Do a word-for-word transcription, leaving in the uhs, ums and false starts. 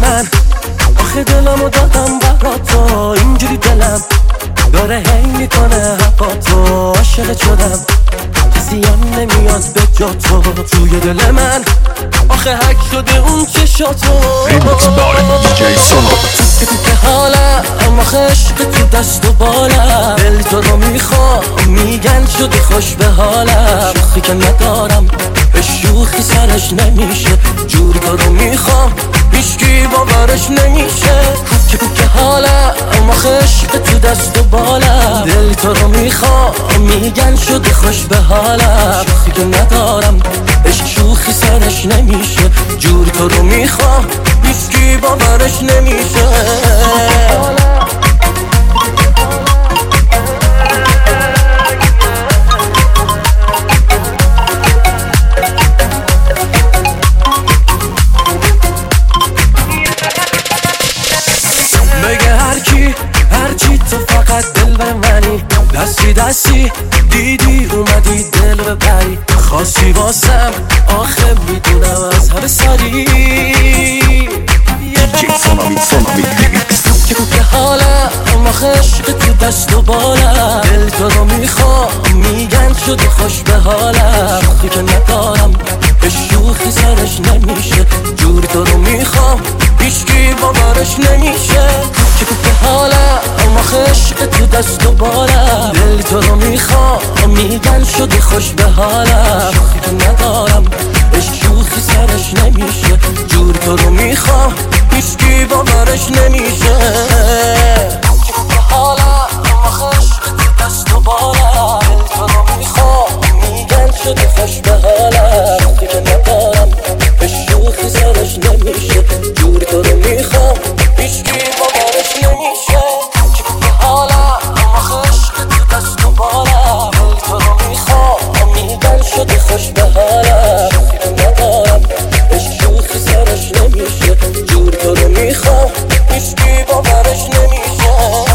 من، آخه دلمو دادم برات تو، اینجوری دلم داره هی میکنه حقا تو. عاشقت شدم کسی هم نمیاد به جا تو توی دل من، آخه حک شده اون چشاتو. ریمیکس بار دیجی سونو. تو که حالم آخه عشق تو دست و بالم، دل تو رو میخوام میگن شدی خوش به حالم. شوخی که ندارم به شوخی سرش نمیشه، جور تو رو میخوام هیچکی باورش نمیشه. که که حالم آخه عشق تو دست و بالم، دل تو رو میخوام میگن شدی خوش به حالم. شوخی که ندارم عشق شوخی سرش نمیشه، جور تو رو میخوام هیچکی باورش نمیشه. بگه هرکی هرچی تو فقط دل به منی، دستی دستی دیدی اومدی دل ببری. خواستی واسم آخه میدونم از همه سالی، دیجی سونامی سونامی ریمیکس. که که حالم آخه عشق تو دست و بالم، دل تو رو میخوام میگن شدی خوش به حالم. شوخی که ندارم به شوخی سرش نمیشه، جور تو رو میخوام هیچکی باورش نمیشه. که که حالم آخه عشق تو دست و بالم، دل تو رو میخوام میگن شدی خوش به حالم. شوخی که ندارم عشق شوخی سرش نمیشه، جور تو رو میخوام هیچکی باورش نمیشه. که که حالم آخه عشق تو دست و بالم، دل تو رو میخوام میگن شدی خوش به حالم. شوخی که ندارم به شوخی سرش نمیشه، جور تو رو میخوام هیچکی باورش نمیشه. که که حالم آخه عشق تو دست و بالم، دل تو رو میخوام میگن شدی خوش به حالم. شوخی که ندارم عشق شوخی سرش نمیشه، جور تو رو میخوام هیچکی باورش نمیشه.